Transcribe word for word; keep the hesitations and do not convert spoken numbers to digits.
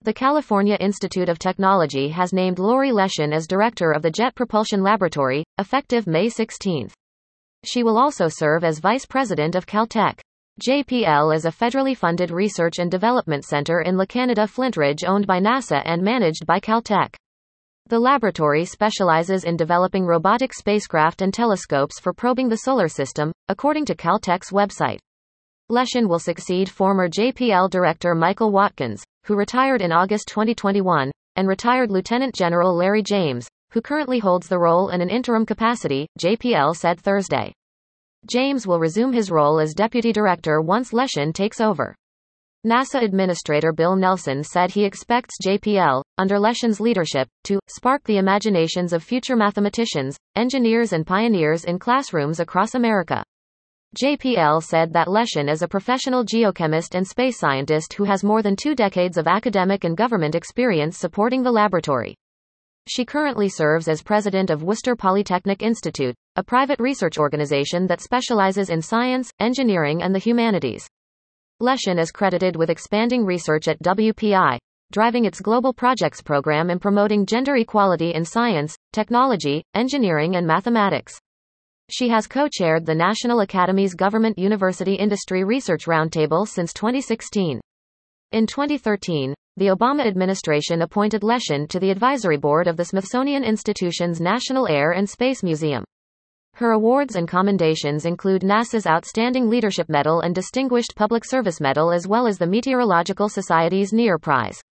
The California Institute of Technology has named Lori Leshin as director of the Jet Propulsion Laboratory, effective May sixteenth. She will also serve as vice president of Caltech. J P L is a federally funded research and development center in La Canada Flintridge owned by NASA and managed by Caltech. The laboratory specializes in developing robotic spacecraft and telescopes for probing the solar system, according to Caltech's website. Leshin will succeed former J P L director Michael Watkins, who retired in August twenty twenty-one, and retired Lieutenant General Larry James, who currently holds the role in an interim capacity, J P L said Thursday. James will resume his role as deputy director once Leshin takes over. NASA Administrator Bill Nelson said he expects J P L, under Leshin's leadership, to spark the imaginations of future mathematicians, engineers and pioneers in classrooms across America. J P L said that Leshin is a professional geochemist and space scientist who has more than two decades of academic and government experience supporting the laboratory. She currently serves as president of Worcester Polytechnic Institute, a private research organization that specializes in science, engineering and the humanities. Leshin is credited with expanding research at W P I, driving its Global Projects program and promoting gender equality in science, technology, engineering and mathematics. She has co-chaired the National Academy's Government University Industry Research Roundtable since twenty sixteen. In twenty thirteen, the Obama administration appointed Leshin to the advisory board of the Smithsonian Institution's National Air and Space Museum. Her awards and commendations include NASA's Outstanding Leadership Medal and Distinguished Public Service Medal as well as the Meteorological Society's Near Prize.